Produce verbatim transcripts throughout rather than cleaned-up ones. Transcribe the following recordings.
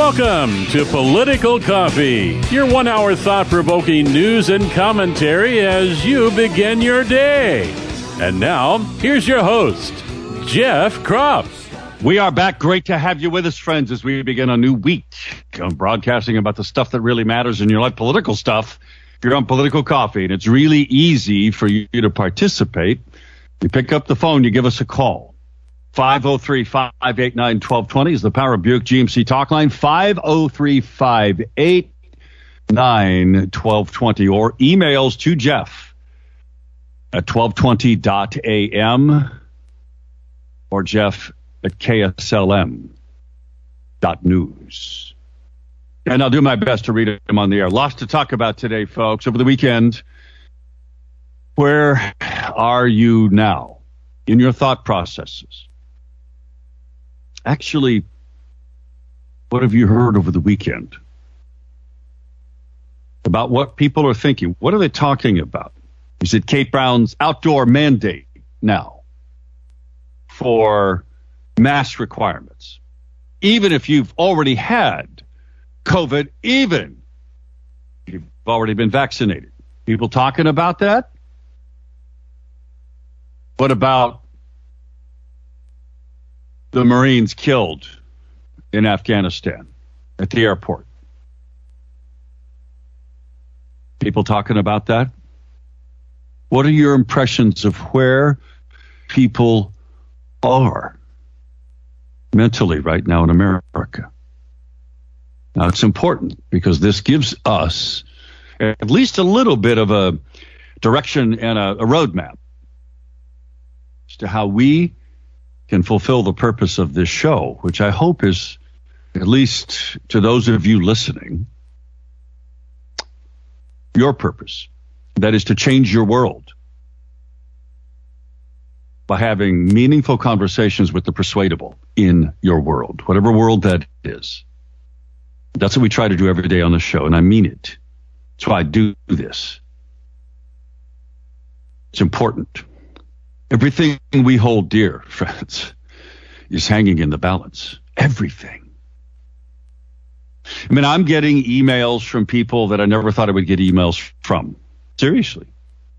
Welcome to Political Coffee, your one-hour thought-provoking news and commentary as you begin your day. And now, here's your host, Jeff Kropf. We are back. Great to have you with us, friends, as we begin a new week. I'm broadcasting about the stuff that really matters in your life, political stuff. If you're on Political Coffee, and it's really easy for you to participate, you pick up the phone, you give us a call. five oh three, five eight nine, one two two zero is the Power Buick G M C talk line. five oh three, five eight nine, one two two zero or emails to Jeff at twelve twenty dot a m or Jeff at K S L M dot news. And I'll do my best to read them on the air. Lots to talk about today, folks. Over the weekend, where are you now in your thought processes? Actually, what have you heard over the weekend about what people are thinking? What are they talking about? Is it Kate Brown's outdoor mandate now for mask requirements? Even if you've already had COVID, even if you've already been vaccinated. People talking about that? What about the Marines killed in Afghanistan at the airport? People talking about that? What are your impressions of where people are mentally right now in America? Now, it's important because this gives us at least a little bit of a direction and a, a roadmap as to how we can fulfill the purpose of this show, which I hope is, at least to those of you listening, your purpose. That is to change your world by having meaningful conversations with the persuadable in your world, whatever world that is. That's what we try to do every day on the show, and I mean it. That's why I do this. It's important. Everything we hold dear, friends, is hanging in the balance. Everything. I mean, I'm getting emails from people that I never thought I would get emails from. Seriously.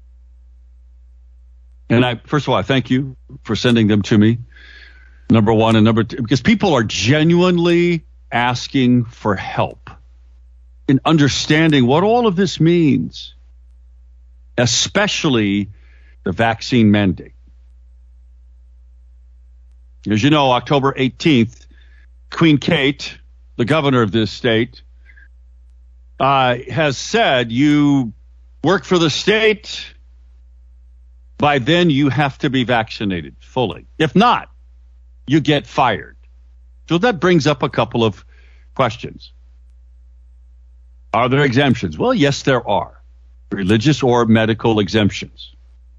And I, first of all, I thank you for sending them to me. Number one, and number two, because people are genuinely asking for help in understanding what all of this means, especially the vaccine mandate. As you know, October eighteenth, Queen Kate, the governor of this state, uh, has said you work for the state, by then you have to be vaccinated fully. If not, you get fired. So that brings up a couple of questions. Are there exemptions? Well, yes, there are. Religious or medical exemptions.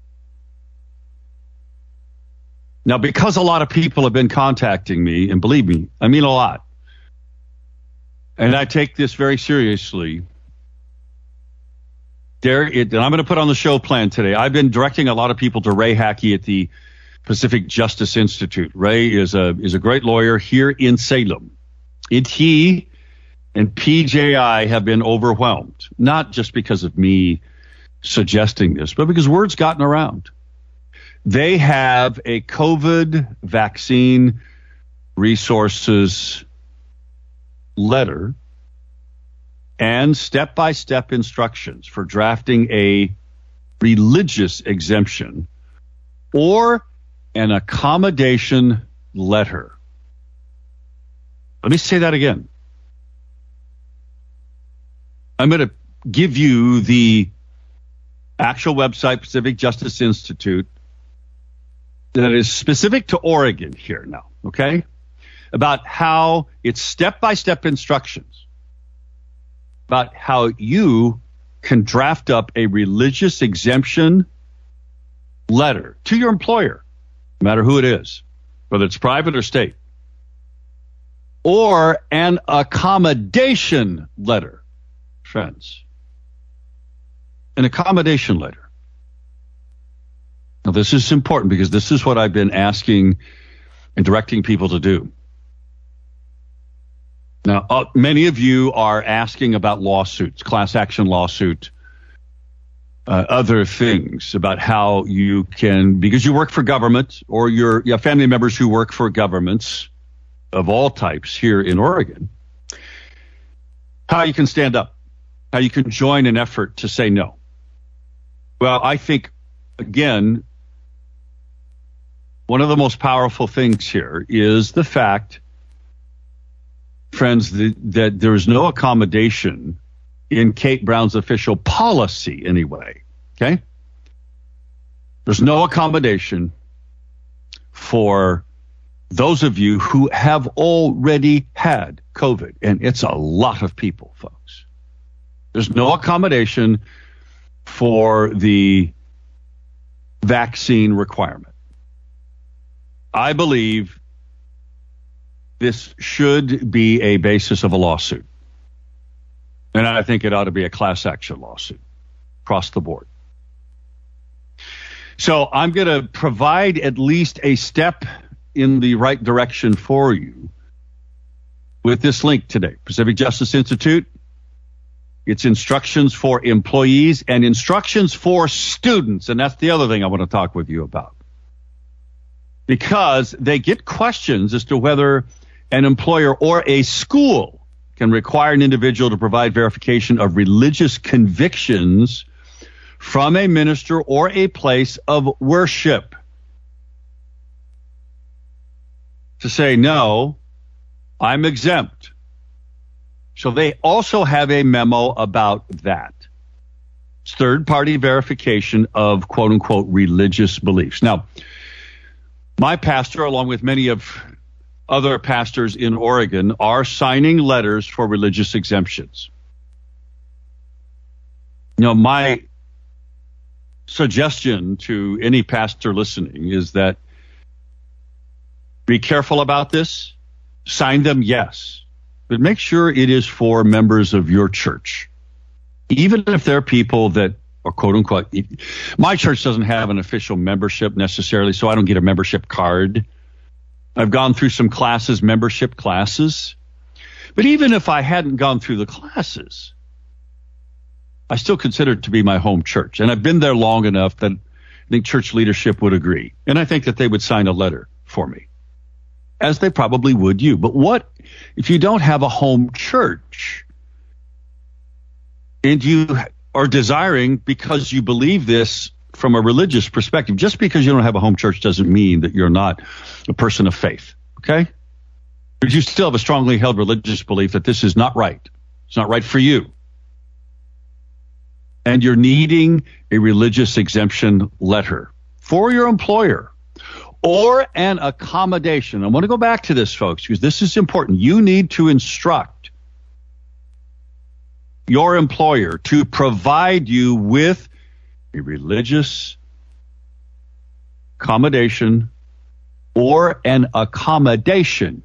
Now, because a lot of people have been contacting me, and believe me, I mean a lot, and I take this very seriously, there, it, and I'm going to put on the show plan today. I've been directing a lot of people to Ray Hackey at the Pacific Justice Institute. Ray is a is a great lawyer here in Salem. It, he and P J I have been overwhelmed, not just because of me suggesting this, but because word's gotten around. They have a COVID vaccine resources letter and step-by-step instructions for drafting a religious exemption or an accommodation letter. Let me say that again. I'm going to give you the actual website, Pacific Justice Institute, that is specific to Oregon here now, okay? About how it's step-by-step instructions about how you can draft up a religious exemption letter to your employer, no matter who it is, whether it's private or state, or an accommodation letter, friends. An accommodation letter. Now, this is important because this is what I've been asking and directing people to do. Now, uh, many of you are asking about lawsuits, class action lawsuit, uh, other things about how you can, because you work for government or your you have family members who work for governments of all types here in Oregon, how you can stand up, how you can join an effort to say no. Well, I think, again, one of the most powerful things here is the fact, friends, that, that there is no accommodation in Kate Brown's official policy anyway, okay? There's no accommodation for those of you who have already had COVID, and it's a lot of people, folks. There's no accommodation for the vaccine requirement. I believe this should be a basis of a lawsuit. And I think it ought to be a class action lawsuit across the board. So I'm going to provide at least a step in the right direction for you with this link today. Pacific Justice Institute. It's instructions for employees and instructions for students. And that's the other thing I want to talk with you about. Because they get questions as to whether an employer or a school can require an individual to provide verification of religious convictions from a minister or a place of worship. To say, no, I'm exempt. So they also have a memo about that. It's third-party verification of quote-unquote religious beliefs. Now, my pastor, along with many of other pastors in Oregon, are signing letters for religious exemptions. You know, my suggestion to any pastor listening is that be careful about this. Sign them, yes. But make sure it is for members of your church. Even if they're people that are quote unquote, my church doesn't have an official membership necessarily, so I don't get a membership card. I've gone through some classes, membership classes. But even if I hadn't gone through the classes, I still consider it to be my home church. And I've been there long enough that I think church leadership would agree. And I think that they would sign a letter for me, as they probably would you. But what if you don't have a home church and you are desiring, because you believe this from a religious perspective? Just because you don't have a home church doesn't mean that you're not a person of faith, okay? But you still have a strongly held religious belief that this is not right. It's not right for you. And you're needing a religious exemption letter for your employer or an accommodation. I want to go back to this, folks, because this is important. You need to instruct your employer to provide you with a religious accommodation or an accommodation,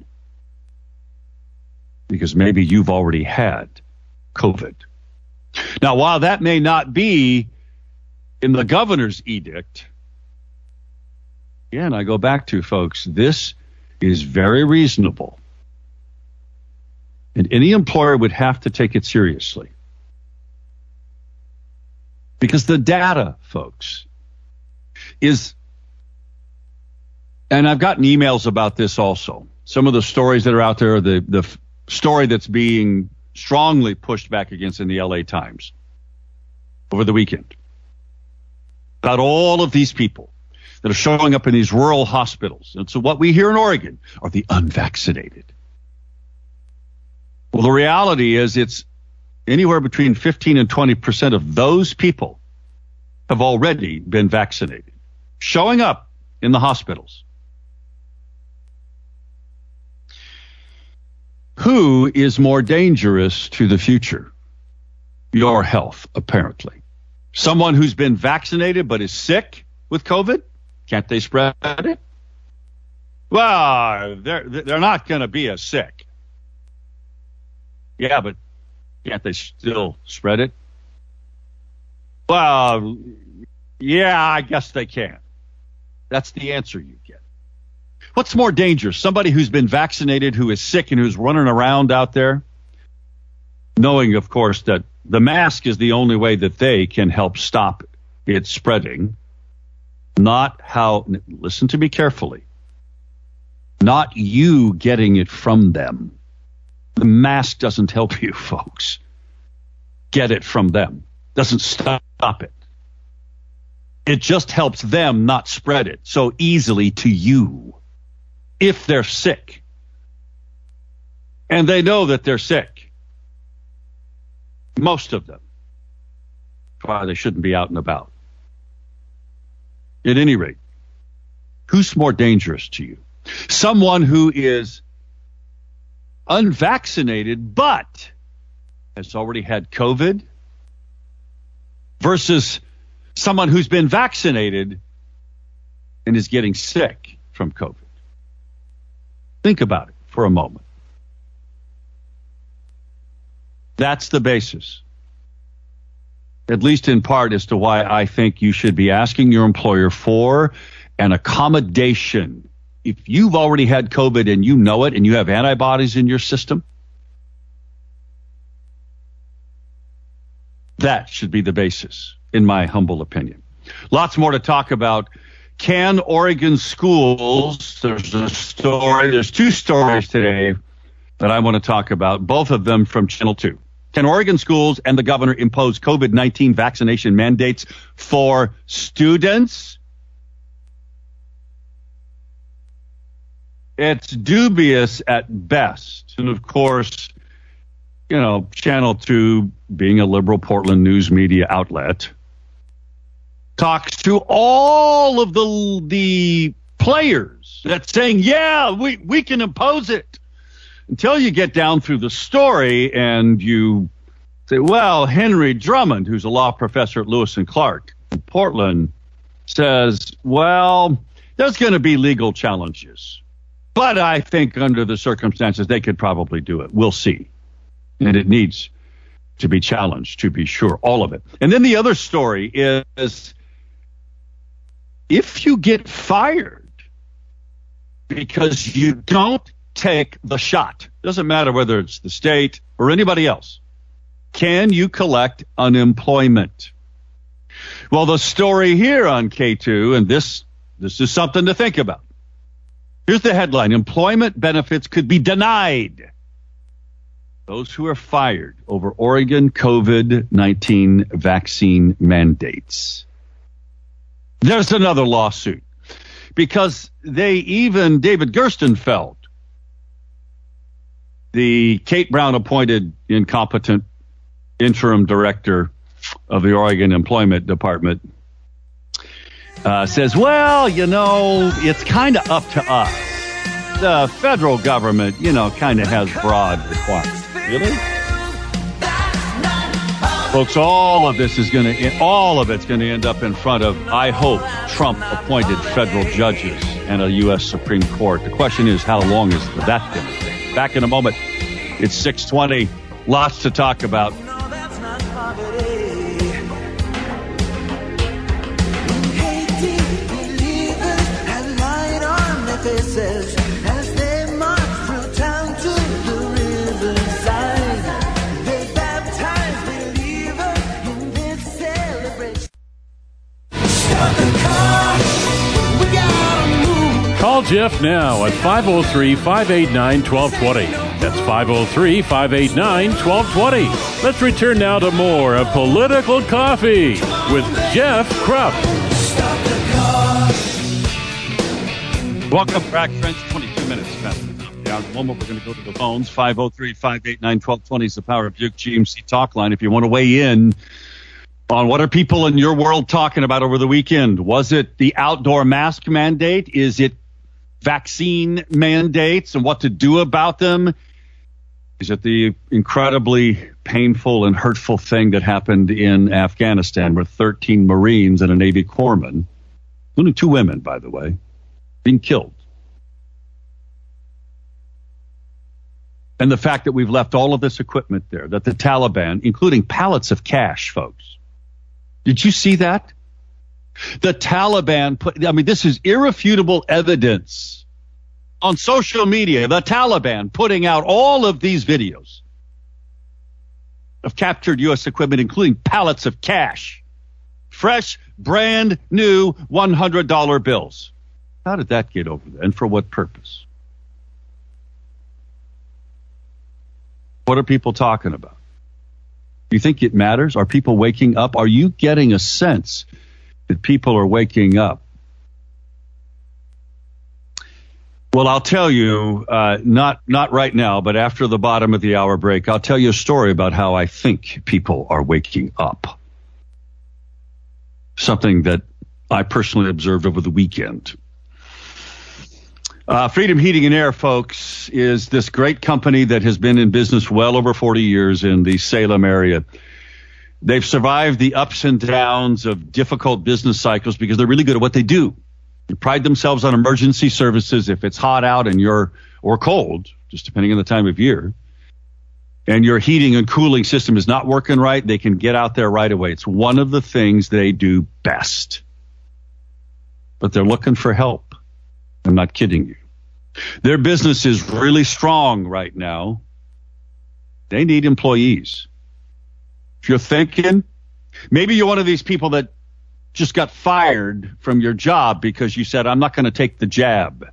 because maybe you've already had COVID. Now, while that may not be in the governor's edict, again, I go back to, folks, this is very reasonable. And any employer would have to take it seriously. Because the data, folks, is, and I've gotten emails about this also. Some of the stories that are out there, the, the f- story that's being strongly pushed back against in the L A Times over the weekend, about all of these people that are showing up in these rural hospitals. And so what we hear in Oregon are the unvaccinated. Well, the reality is it's anywhere between fifteen and twenty percent of those people have already been vaccinated, showing up in the hospitals. Who is more dangerous to the future? Your health, apparently. Someone who's been vaccinated but is sick with COVID? Can't they spread it? Well, they're, they're not going to be as sick. Yeah, but can't they still spread it? Well, yeah, I guess they can. That's the answer you get. What's more dangerous? Somebody who's been vaccinated, who is sick and who's running around out there, knowing, of course, that the mask is the only way that they can help stop it spreading. Not how, listen to me carefully, not you getting it from them. The mask doesn't help you, folks. Get it from them. Doesn't stop it. It just helps them not spread it so easily to you if they're sick. And they know that they're sick. Most of them. That's why they shouldn't be out and about. At any rate, who's more dangerous to you? Someone who is unvaccinated but has already had COVID versus someone who's been vaccinated and is getting sick from COVID. Think about it for a moment. That's the basis, at least in part, as to why I think you should be asking your employer for an accommodation. If you've already had COVID and you know it and you have antibodies in your system, that should be the basis, in my humble opinion. Lots more to talk about. Can Oregon schools, there's a story, there's two stories today that I want to talk about, both of them from Channel two. Can Oregon schools and the governor impose COVID nineteen vaccination mandates for students? It's dubious at best. And of course, you know, Channel two, being a liberal Portland news media outlet, talks to all of the the players that's saying, yeah, we, we can impose it. Until you get down through the story and you say, well, Henry Drummond, who's a law professor at Lewis and Clark in Portland, says, well, there's going to be legal challenges. But I think under the circumstances, they could probably do it. We'll see. And it needs to be challenged, to be sure, all of it. And then the other story is, if you get fired because you don't take the shot, doesn't matter whether it's the state or anybody else, can you collect unemployment? Well, the story here on K two, and this this is something to think about. Here's the headline: employment benefits could be denied those who are fired over Oregon COVID nineteen vaccine mandates. There's another lawsuit because they even, David Gerstenfeld, the Kate Brown appointed incompetent interim director of the Oregon Employment Department, uh, says, well, you know, it's kind of up to us. The federal government, you know, kind of has broad requirements. Really? Folks, all of this is going to, all of it's going to end up in front of, I hope, Trump-appointed federal judges and a U S Supreme Court. The question is, how long is that going to take? Back in a moment. It's six twenty. Lots to talk about. Call Jeff now at five oh three, five eight nine, one two two zero. That's five oh three, five eight nine, one two two zero. Let's return now to more of Political Coffee with Jeff Krupp. Welcome back, friends. twenty-two minutes past the top. Down in a moment, we're going to go to the phones. five oh three, five eight nine, one two two zero is the Power of Duke G M C talk line. If you want to weigh in on what are people in your world talking about over the weekend. Was it the outdoor mask mandate? Is it vaccine mandates and what to do about them? Is it the incredibly painful and hurtful thing that happened in Afghanistan where thirteen Marines and a Navy corpsman, including two women, by the way, being killed? And the fact that we've left all of this equipment there, that the Taliban, including pallets of cash, folks. Did you see that? The Taliban put, I mean, this is irrefutable evidence on social media, the Taliban putting out all of these videos of captured U S equipment, including pallets of cash, fresh, brand new one hundred dollar bills. How did that get over there, and for what purpose? What are people talking about? Do you think it matters? Are people waking up? Are you getting a sense that people are waking up? Well, I'll tell you, uh, not not right now, but after the bottom of the hour break, I'll tell you a story about how I think people are waking up. Something that I personally observed over the weekend. Uh, Freedom Heating and Air, folks, is this great company that has been in business well over forty years in the Salem area. They've survived the ups and downs of difficult business cycles because they're really good at what they do. They pride themselves on emergency services. If it's hot out and you're, or cold, just depending on the time of year, and your heating and cooling system is not working right, they can get out there right away. It's one of the things they do best. But they're looking for help. I'm not kidding you. Their business is really strong right now. They need employees. If you're thinking, maybe you're one of these people that just got fired from your job because you said, I'm not going to take the jab.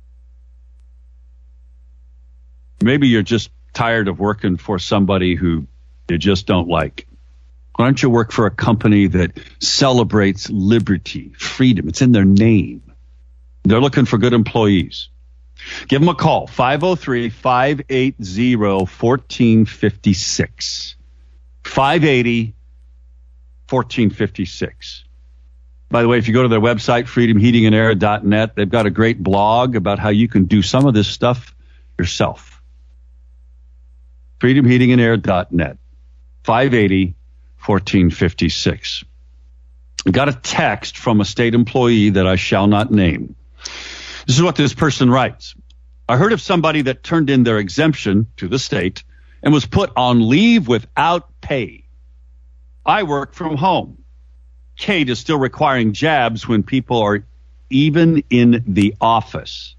Maybe you're just tired of working for somebody who you just don't like. Why don't you work for a company that celebrates liberty, freedom? It's in their name. They're looking for good employees. Give them a call, five oh three, five eight zero, one four five six. five eight zero, one four five six. By the way, if you go to their website, freedom heating and air dot net, they've got a great blog about how you can do some of this stuff yourself. freedom heating and air dot net, five eight zero, one four five six. I got a text from a state employee that I shall not name. This is what this person writes. I heard of somebody that turned in their exemption to the state and was put on leave without pay. I work from home. Kate is still requiring jabs when people are even in the office.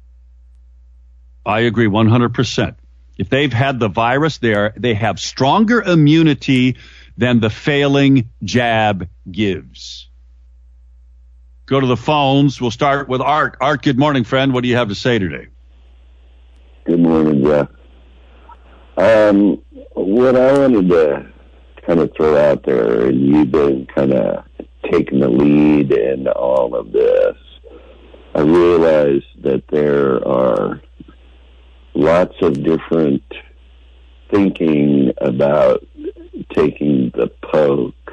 I agree one hundred percent. If they've had the virus, they are, they have stronger immunity than the failing jab gives. Go to the phones. We'll start with Art. Art, good morning, friend. What do you have to say today? Good morning, Jeff. Um, what I wanted to kind of throw out there, and you've been kind of taking the lead in all of this, I realize that there are lots of different thinking about taking the poke,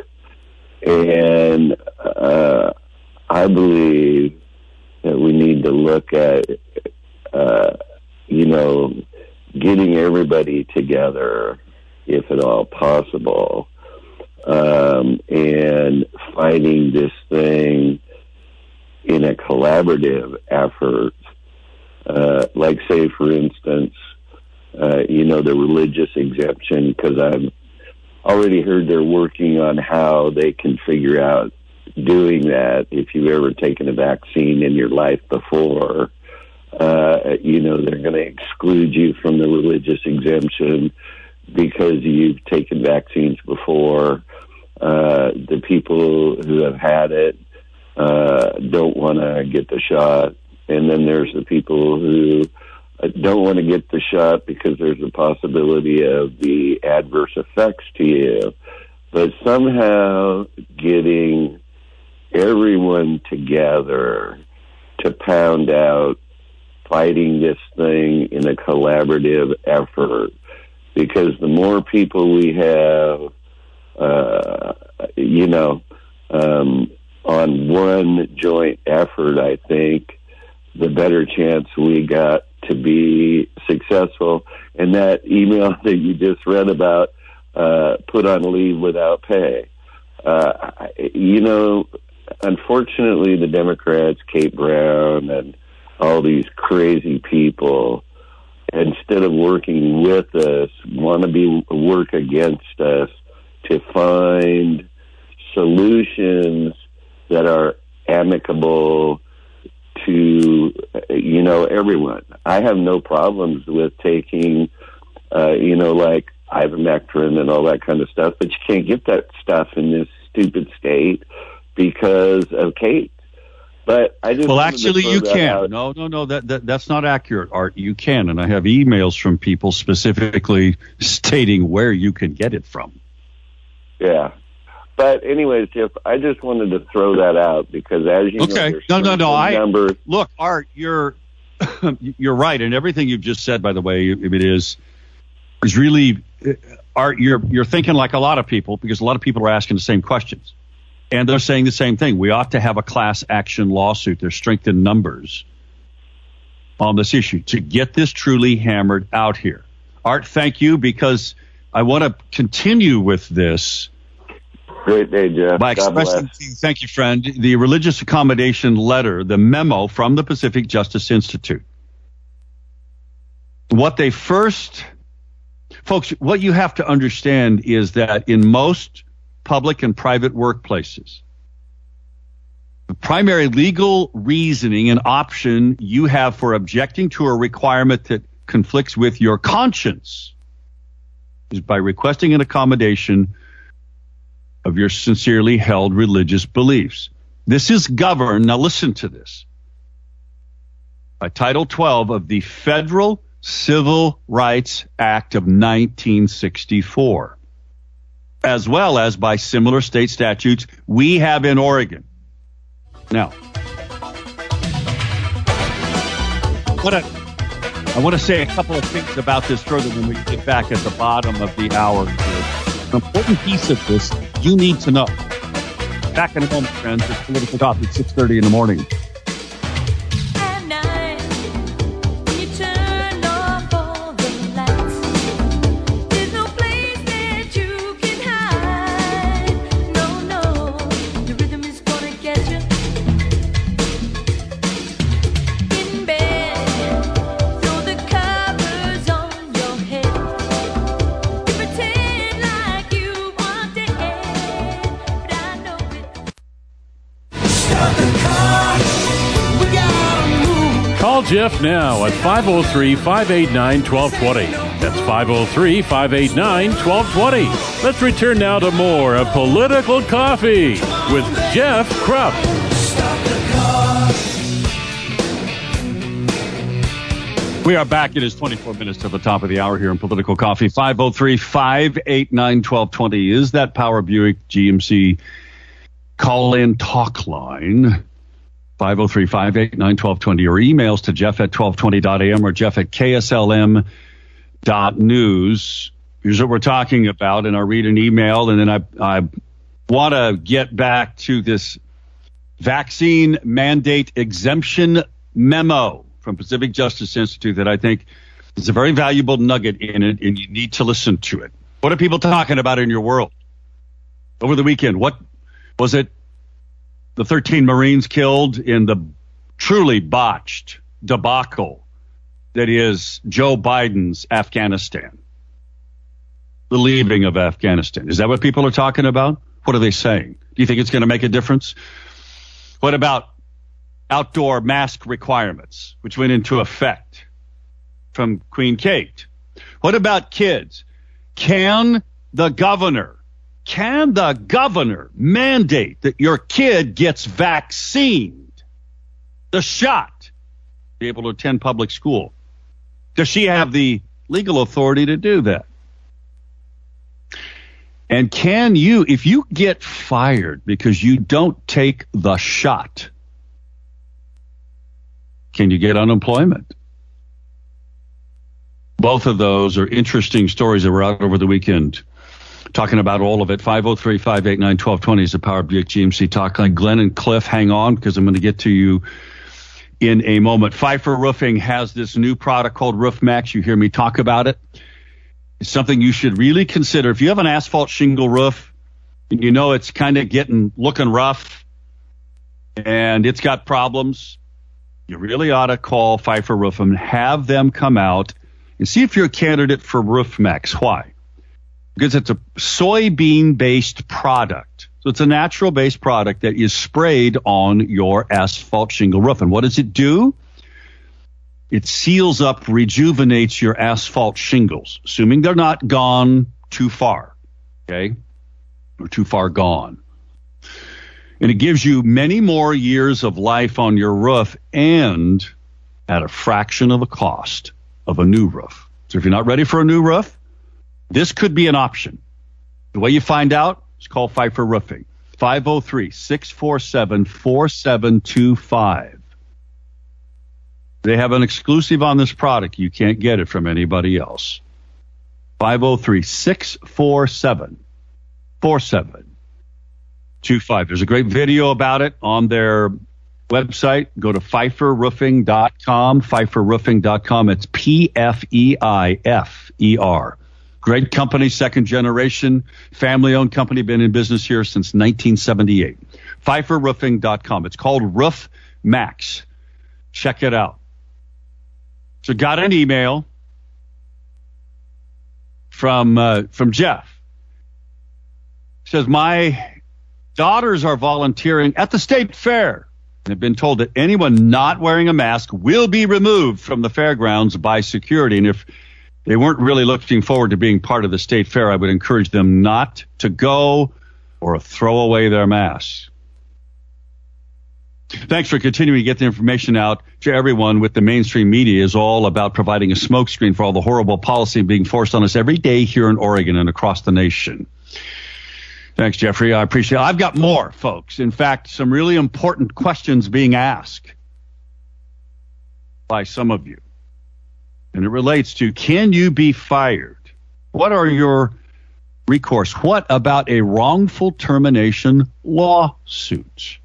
and uh, I believe that we need to look at, uh, you know, getting everybody together, if at all possible, um, and fighting this thing in a collaborative effort. Uh, like, say, for instance, uh, you know, the religious exemption, because I've already heard they're working on how they can figure out doing that. If you've ever taken a vaccine in your life before, uh, you know, they're going to exclude you from the religious exemption because you've taken vaccines before. Uh, the people who have had it uh, don't want to get the shot. And then there's the people who don't want to get the shot because there's a possibility of the adverse effects to you. But somehow getting everyone together to pound out fighting this thing in a collaborative effort, because the more people we have, uh, you know, um, on one joint effort, I think, the better chance we got to be successful. And that email that you just read about, uh, put on leave without pay. Uh, you know, unfortunately, the Democrats, Kate Brown, and all these crazy people, instead of working with us, want to be work against us to find solutions that are amicable to, you know, everyone. I have no problems with taking, uh, you know, like ivermectin and all that kind of stuff, but you can't get that stuff in this stupid state because of Kate. But I just well, actually, you can. Out. No, no, no. That, that that's not accurate, Art. You can, and I have emails from people specifically stating where you can get it from. Yeah, but anyways, Jeff, I just wanted to throw that out because, as you okay. know, no, no, no. I numbers. Look, Art, you're you're right, and everything you've just said, by the way, if it is is really Art. You're you're thinking like a lot of people because a lot of people are asking the same questions. And they're saying the same thing. We ought to have a class action lawsuit. There's strength in numbers on this issue to get this truly hammered out here. Art, thank you, because I want to continue with this. Great day, Jeff. By expressing, thank you, friend, the religious accommodation letter, the memo from the Pacific Justice Institute. What they first, folks, what you have to understand is that in most public and private workplaces, the primary legal reasoning and option you have for objecting to a requirement that conflicts with your conscience is by requesting an accommodation of your sincerely held religious beliefs. This is governed, now listen to this, by Title twelve of the Federal Civil Rights Act of nineteen sixty-four. As well as by similar state statutes we have in Oregon. Now, what I, I want to say a couple of things about this further when we get back at the bottom of the hour. An important piece of this you need to know. Back in a moment, friends. It's Political Coffee at six thirty in the morning. Call Jeff now at five oh three, five eight nine, one two two zero. That's five oh three, five eight nine, one two two zero. Let's return now to more of Political Coffee with Jeff Krupp. We are back. It is twenty-four minutes to the top of the hour here in Political Coffee. five oh three, five eight nine, one two two zero is that Power Buick G M C call-in talk line. five oh three, five eight nine, one two two zero, or emails to Jeff at twelve twenty dot a m or Jeff at K S L M dot news. Here's what we're talking about, and I'll read an email, and then I, I want to get back to this vaccine mandate exemption memo from Pacific Justice Institute that I think is a very valuable nugget in it, and you need to listen to it. What are people talking about in your world? Over the weekend, what was it? The thirteen Marines killed in the truly botched debacle that is Joe Biden's Afghanistan. The leaving of Afghanistan. Is that what people are talking about? What are they saying? Do you think it's going to make a difference? What about outdoor mask requirements, which went into effect from Queen Kate? What about kids? Can the governor Can the governor mandate that your kid gets vaccinated, the shot, to be able to attend public school? Does she have the legal authority to do that? And can you, if you get fired because you don't take the shot, can you get unemployment? Both of those are interesting stories that were out over the weekend. Talking about all of it. five oh three, five eight nine, one two two zero is the Power Buick G M C talk line. Glenn and Cliff, hang on, because I'm going to get to you in a moment. Pfeiffer Roofing has this new product called Roof Max. You hear me talk about it. It's something you should really consider. If you have an asphalt shingle roof and you know it's kind of getting looking rough and it's got problems, you really ought to call Pfeiffer Roofing and have them come out and see if you're a candidate for Roof Max. Why? Because it's a soybean-based product. So it's a natural-based product that is sprayed on your asphalt shingle roof. And what does it do? It seals up, rejuvenates your asphalt shingles, assuming they're not gone too far, okay, or too far gone. And it gives you many more years of life on your roof and at a fraction of the cost of a new roof. So if you're not ready for a new roof, this could be an option. The way you find out is call Pfeiffer Roofing, five oh three, six four seven, four seven two five. They have an exclusive on this product. You can't get it from anybody else. five oh three, six four seven, four seven two five. There's a great video about it on their website. Go to Pfeiffer Roofing dot com, Pfeiffer Roofing dot com. It's P F E I F E R. Great company, second generation, family-owned company, been in business here since nineteen seventy-eight. Pfeiffer Roofing dot com. It's called Roof Max. Check it out. So got an email from uh, from Jeff. He says, my daughters are volunteering at the state fair and have been told that anyone not wearing a mask will be removed from the fairgrounds by security. And if they weren't really looking forward to being part of the state fair, I would encourage them not to go or throw away their masks. Thanks for continuing to get the information out to everyone. With the mainstream media is all about providing a smokescreen for all the horrible policy being forced on us every day here in Oregon and across the nation. Thanks, Jeffrey. I appreciate it. I've got more, folks. In fact, some really important questions being asked by some of you. And it relates to, can you be fired? What are your recourse? What about a wrongful termination lawsuit?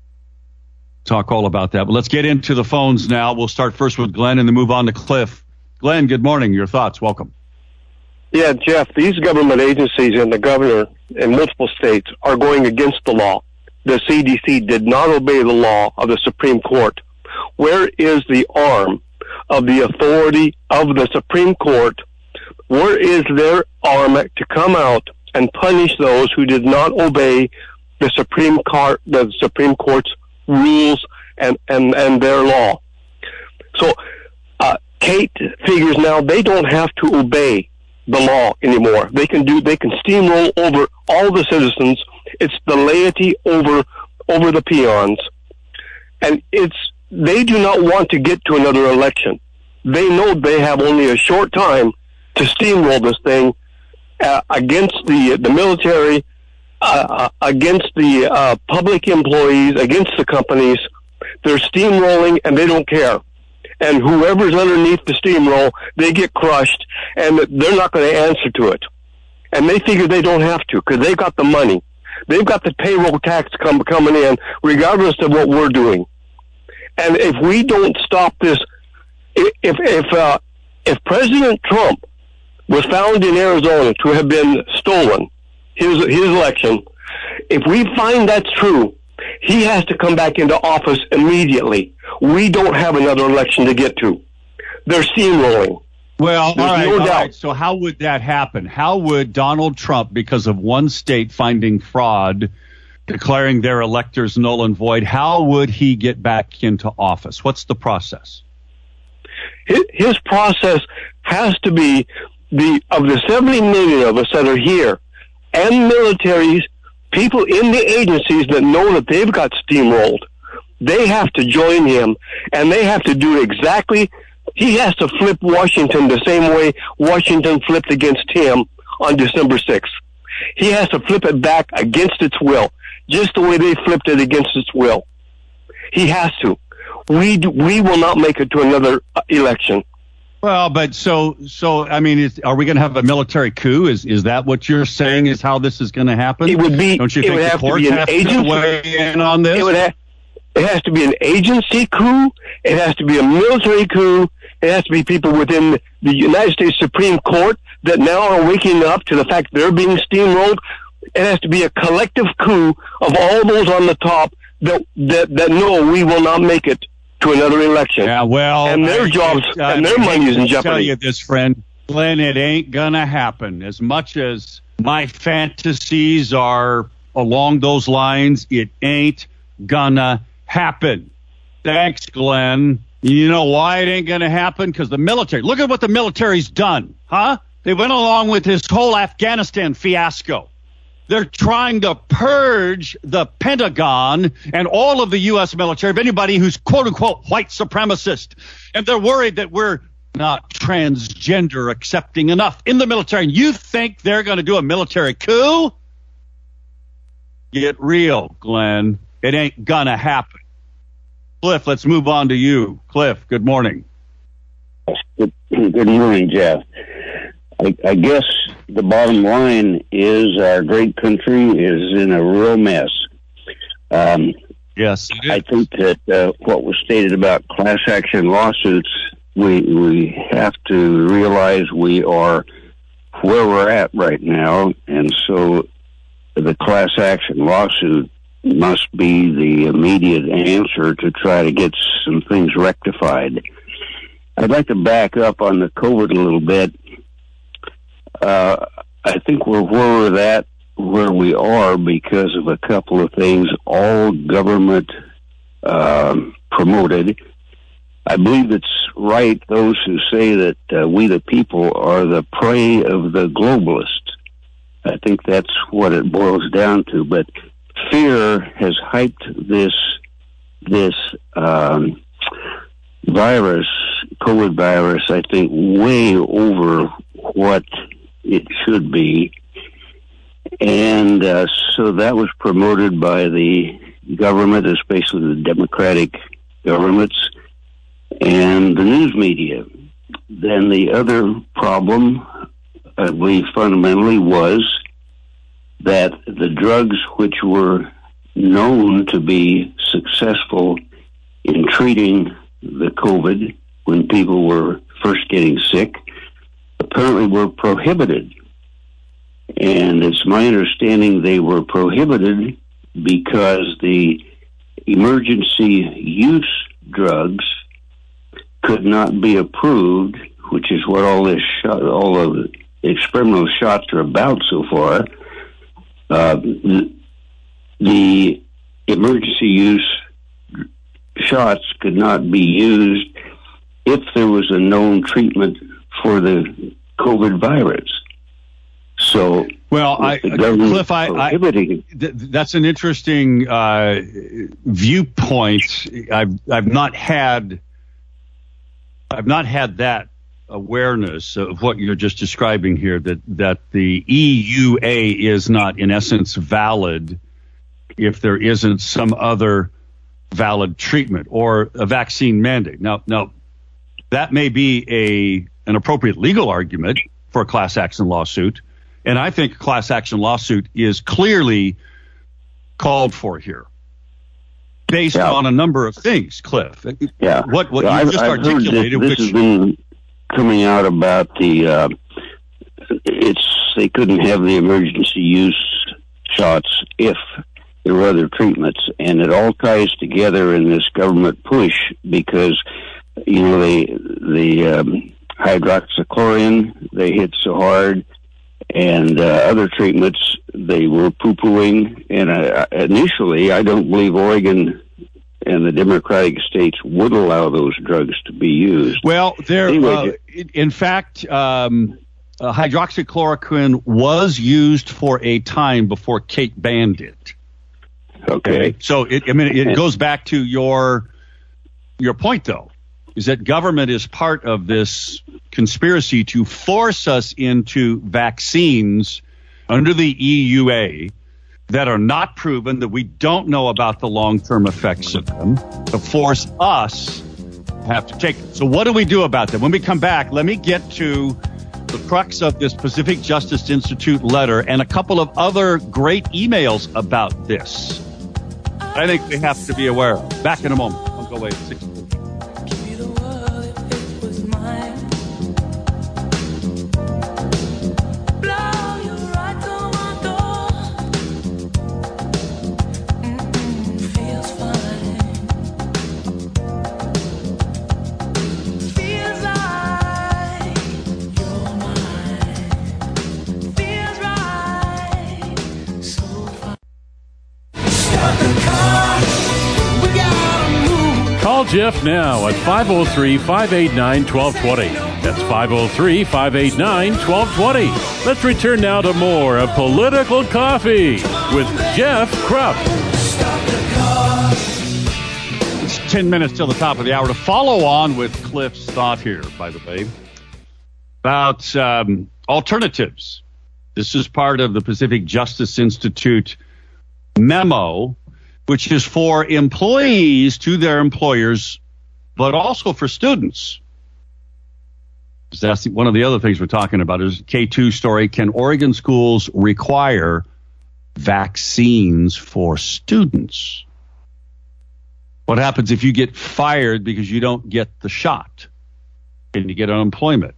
Talk all about that. But let's get into the phones now. We'll start first with Glenn and then move on to Cliff. Glenn, good morning. Your thoughts. Welcome. Yeah, Jeff, these government agencies and the governor in multiple states are going against the law. The C D C did not obey the law of the Supreme Court. Where is the arm of the authority of the Supreme Court? Where is their arm to come out and punish those who did not obey the Supreme Court, the Supreme Court's rules and, and, and their law? So, uh, Kate figures now they don't have to obey the law anymore. They can do, they can steamroll over all the citizens. It's the laity over, over the peons. And it's, they do not want to get to another election. They know they have only a short time to steamroll this thing uh, against the, the military, uh, against the uh, public employees, against the companies. They're steamrolling and they don't care. And whoever's underneath the steamroll, they get crushed, and they're not going to answer to it. And they figure they don't have to because they've got the money. They've got the payroll tax come, coming in, regardless of what we're doing. And if we don't stop this, if if uh, if President Trump was found in Arizona to have been stolen, his his election, if we find that's true, he has to come back into office immediately. We don't have another election to get to. They're steamrolling. Well, There's all right, no all doubt. right. So how would that happen? How would Donald Trump, because of one state finding fraud, declaring their electors null and void, how would he get back into office? What's the process? His, his process has to be the of the seventy million of us that are here, and militaries, people in the agencies that know that they've got steamrolled. They have to join him, and they have to do exactly. He has to flip Washington the same way Washington flipped against him on December sixth. He has to flip it back against its will, just the way they flipped it against its will. He has to. We do, we will not make it to another election. Well, but so so I mean, is, are we going to have a military coup? Is is that what you're saying? Is how this is going to happen? It would be. Don't you it think would the have to courts be an have agency. to weigh in on this? It would have. It has to be an agency coup. It has to be a military coup. It has to be people within the United States Supreme Court that now are waking up to the fact they're being steamrolled. It has to be a collective coup of all those on the top that that, that know we will not make it to another election. Yeah, well, and their I, jobs uh, and their I money is in hate to jeopardy. Tell you this, friend, Glenn, it ain't gonna happen. As much as my fantasies are along those lines. It ain't gonna happen. Thanks, Glenn. You know why it ain't gonna happen? Because the military, look at what the military's done, huh? They went along with this whole Afghanistan fiasco. They're trying to purge the Pentagon and all of the U S military of anybody who's quote-unquote white supremacist. And they're worried that we're not transgender accepting enough in the military. And you think they're going to do a military coup? Get real, Glenn. It ain't going to happen. Cliff, let's move on to you. Cliff, good morning. Good, good morning, Jeff. I, I guess the bottom line is our great country is in a real mess. Um, yes, I think that uh, what was stated about class action lawsuits, we we have to realize we are where we're at right now, and so the class action lawsuit must be the immediate answer to try to get some things rectified. I'd like to back up on the COVID a little bit. Uh, I think we're where we're at, where we are, because of a couple of things, all government um, promoted. I believe it's right, those who say that uh, we the people are the prey of the globalists. I think that's what it boils down to. But fear has hyped this this um, virus, COVID virus, I think, way over what it should be. And uh, so that was promoted by the government, especially the Democratic governments, and the news media. Then the other problem, I believe, fundamentally was that the drugs which were known to be successful in treating the COVID when people were first getting sick apparently were prohibited. And it's my understanding they were prohibited because the emergency use drugs could not be approved, which is what all this shot, all of the experimental shots are about so far. Uh, the, the emergency use shots could not be used if there was a known treatment for the COVID virus. So, well, I, Cliff, I, I th- that's an interesting uh, viewpoint. I've I've not had I've not had that awareness of what you're just describing here. That that the E U A is not, in essence, valid if there isn't some other valid treatment or a vaccine mandate. Now, now that may be a an appropriate legal argument for a class action lawsuit. And I think a class action lawsuit is clearly called for here, based yeah. on a number of things, Cliff. Yeah. What what well, you I've, just I've articulated, this, this which has been coming out about the uh, it's they couldn't have the emergency use shots if there were other treatments, and it all ties together in this government push because you know the the um, hydroxychloroquine they hit so hard. And uh, other treatments, they were poo-pooing. And uh, initially, I don't believe Oregon and the Democratic states would allow those drugs to be used. Well, there, anyway, uh, in fact, um, uh, hydroxychloroquine was used for a time before Kate banned it. Okay. So, it, I mean, it goes back to your your point, though, is that government is part of this conspiracy to force us into vaccines under the E U A that are not proven, that we don't know about the long-term effects of them, to force us to have to take it. So what do we do about that? When we come back, let me get to the crux of this Pacific Justice Institute letter and a couple of other great emails about this I think we have to be aware of. Back in a moment. Don't go away at six. Jeff now at five oh three, five eight nine, one two two zero. That's five oh three, five eight nine, one two two zero. Let's return now to more of Political Coffee with Jeff Krupp. It's ten minutes till the top of the hour. To follow on with Cliff's thought here, by the way, about um, alternatives. This is part of the Pacific Justice Institute memo, which is for employees to their employers, but also for students. That's one of the other things we're talking about is K two story. Can Oregon schools require vaccines for students? What happens if you get fired because you don't get the shot and you get unemployment?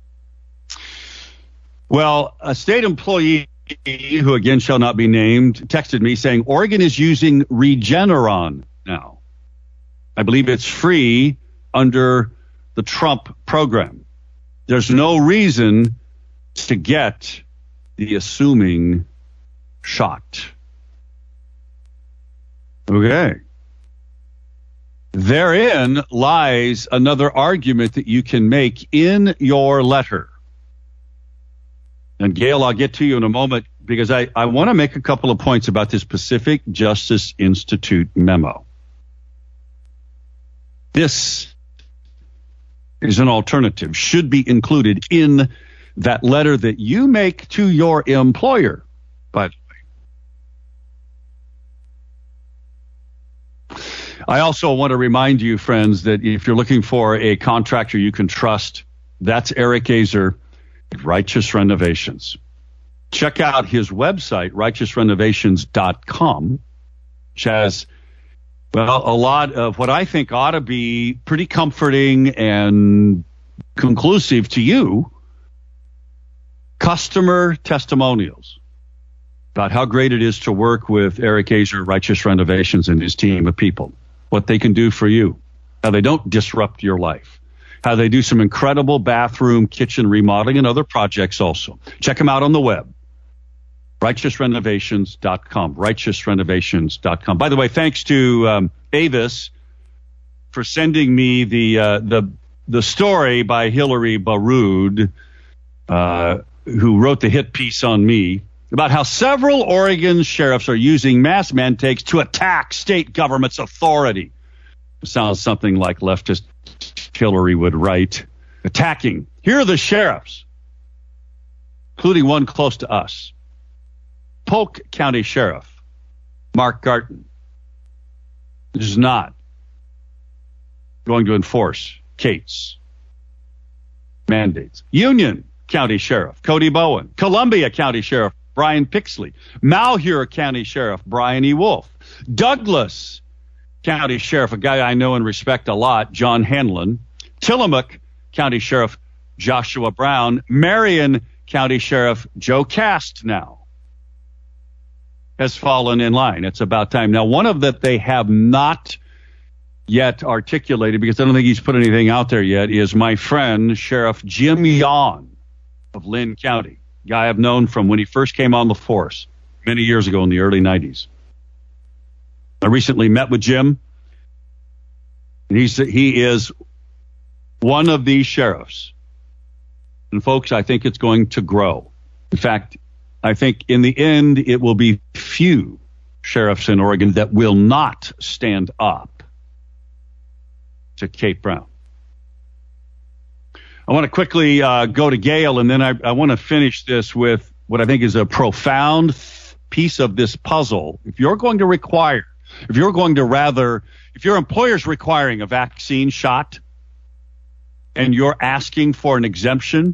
Well, a state employee who again shall not be named texted me saying Oregon is using Regeneron now. I believe it's free under the Trump program. There's no reason to get the assuming shot. Okay. Therein lies another argument that you can make in your letter. And Gail, I'll get to you in a moment because I, I want to make a couple of points about this Pacific Justice Institute memo. This is an alternative, should be included in that letter that you make to your employer, by the way. I also want to remind you, friends, that if you're looking for a contractor you can trust, that's Eric Azer, Righteous Renovations. Check out his website, righteous renovations dot com, which has, well, a lot of what I think ought to be pretty comforting and conclusive to you customer testimonials about how great it is to work with Eric Azer, Righteous Renovations, and his team of people, what they can do for you, how they don't disrupt your life, how they do some incredible bathroom, kitchen remodeling, and other projects also. Check them out on the web, righteous renovations dot com, righteous renovations dot com. By the way, thanks to um, Avis for sending me the uh, the the story by Hillary Baroud, uh, who wrote the hit piece on me, about how several Oregon sheriffs are using mass mandates to attack state government's authority. It sounds something like leftist Hillary would write. Attacking. Here are the sheriffs, including one close to us. Polk County Sheriff Mark Garton is not going to enforce Kate's mandates. Union County Sheriff Cody Bowen. Columbia County Sheriff Brian Pixley. Malheur County Sheriff Brian E. Wolf. Douglas County Sheriff, a guy I know and respect a lot, John Hanlon. Tillamook County Sheriff Joshua Brown. Marion County Sheriff Joe Cast now has fallen in line. It's about time. Now, one of that they have not yet articulated, because I don't think he's put anything out there yet, is my friend Sheriff Jim Yon of Lynn County, guy I've known from when he first came on the force many years ago in the early nineties. I recently met with Jim, and he's, he is one of these sheriffs. And folks, I think it's going to grow. In fact, I think in the end, it will be few sheriffs in Oregon that will not stand up to Kate Brown. I want to quickly uh, go to Gail, and then I, I want to finish this with what I think is a profound piece of this puzzle. If you're going to require If you're going to rather, if your employer's requiring a vaccine shot and you're asking for an exemption,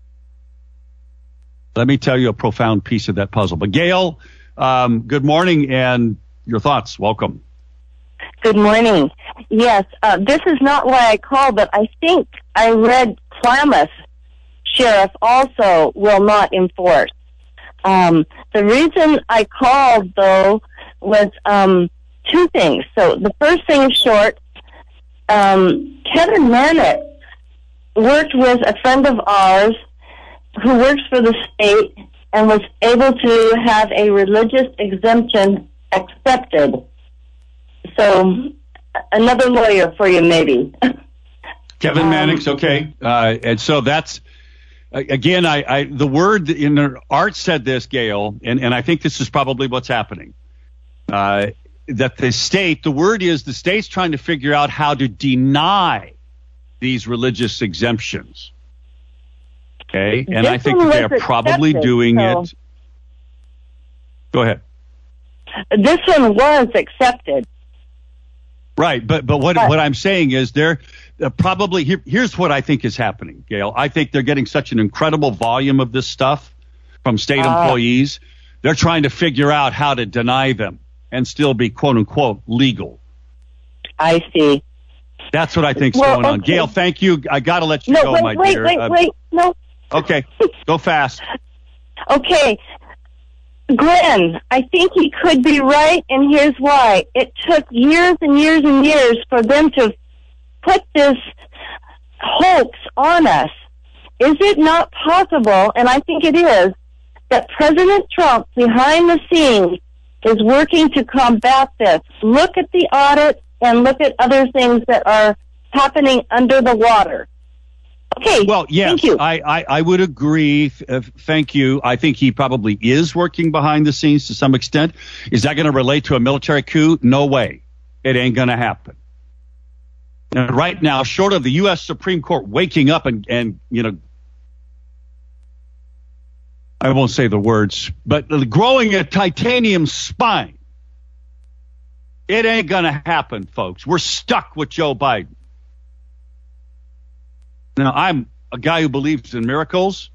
let me tell you a profound piece of that puzzle. But Gail, um, good morning and your thoughts. Welcome. Good morning. Yes, uh, this is not why I called, but I think I read Klamath Sheriff also will not enforce. Um, the reason I called, though, was um, two things. So the first thing is short. Um, Kevin Mannett worked with a friend of ours who works for the state and was able to have a religious exemption accepted. So another lawyer for you, maybe. Kevin um, Mannix, okay. Uh, and so that's, again, I, I the word in the, Art said this, Gail, and, and I think this is probably what's happening. Uh, that the state, the word is the state's trying to figure out how to deny these religious exemptions. Okay, and This I think one that they're was probably accepted, doing so- it. Go ahead. This one was accepted. Right, but but what But- what I'm saying is they're uh, probably here, here's what I think is happening, Gail. I think they're getting such an incredible volume of this stuff from state Ah. employees. They're trying to figure out how to deny them and still be quote unquote legal. I see. That's what I think's Well, going on. okay. Gail, thank you. I got to let you No, go, wait, my wait, dear. wait, Uh, wait. No. Okay, go fast. Okay. Glenn, I think he could be right, and here's why. It took years and years and years for them to put this hoax on us. Is it not possible, and I think it is, that President Trump, behind the scenes, is working to combat this? Look at the audit and look at other things that are happening under the water. Okay. Well, yes, Thank you. I, I, I would agree. Uh, thank you. I think he probably is working behind the scenes to some extent. Is that going to relate to a military coup? No way. It ain't going to happen. And right now, short of the U S Supreme Court waking up and, and, you know, I won't say the words, but growing a titanium spine, it ain't going to happen, folks. We're stuck with Joe Biden. Now, I'm a guy who believes in miracles.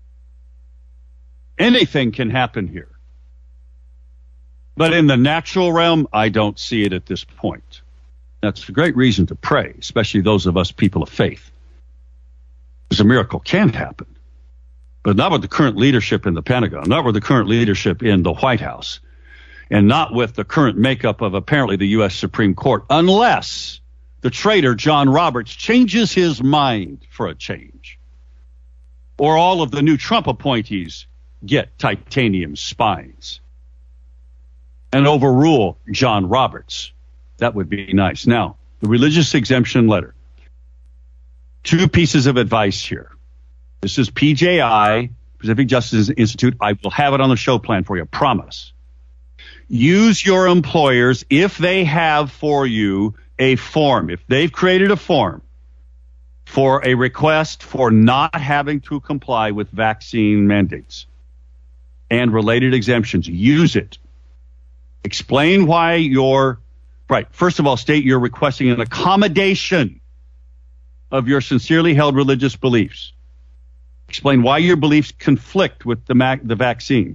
Anything can happen here. But in the natural realm, I don't see it at this point. That's a great reason to pray, especially those of us people of faith. Because a miracle can happen. But not with the current leadership in the Pentagon, not with the current leadership in the White House, and not with the current makeup of apparently the U S Supreme Court, unless the traitor John Roberts changes his mind for a change. Or all of the new Trump appointees get titanium spines and overrule John Roberts. That would be nice. Now, the religious exemption letter. Two pieces of advice here. This is P J I, Pacific Justice Institute. I will have it on the show plan for you, promise. Use your employers, if they have for you a form, if they've created a form for a request for not having to comply with vaccine mandates and related exemptions, use it. Explain why you're, right, first of all, state you're requesting an accommodation of your sincerely held religious beliefs. Explain why your beliefs conflict with the, mac- the vaccine.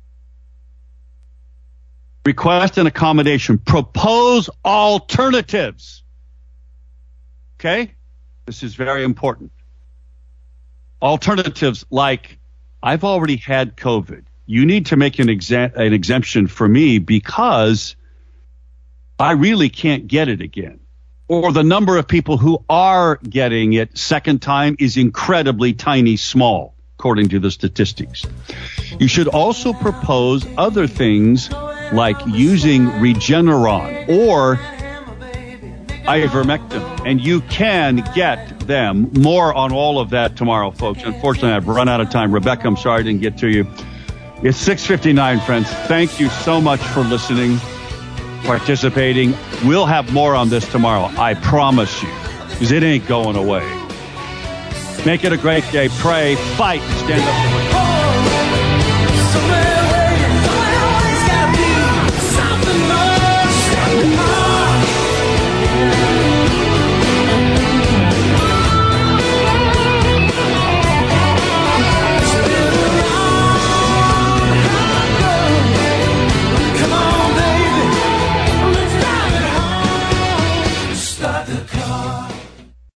Request an accommodation. Propose alternatives. Okay? This is very important. Alternatives like, I've already had COVID. You need to make an, exa- an exemption for me because I really can't get it again. Or the number of people who are getting it second time is incredibly tiny, small, according to the statistics. You should also propose other things like using Regeneron or ivermectin, and you can get them. More on all of that tomorrow, folks. Unfortunately, I've run out of time. Rebecca, I'm sorry I didn't get to you. It's six fifty-nine, friends. Thank you so much for listening, participating. We'll have more on this tomorrow, I promise you, because it ain't going away. Make it a great day. Pray, fight, stand up for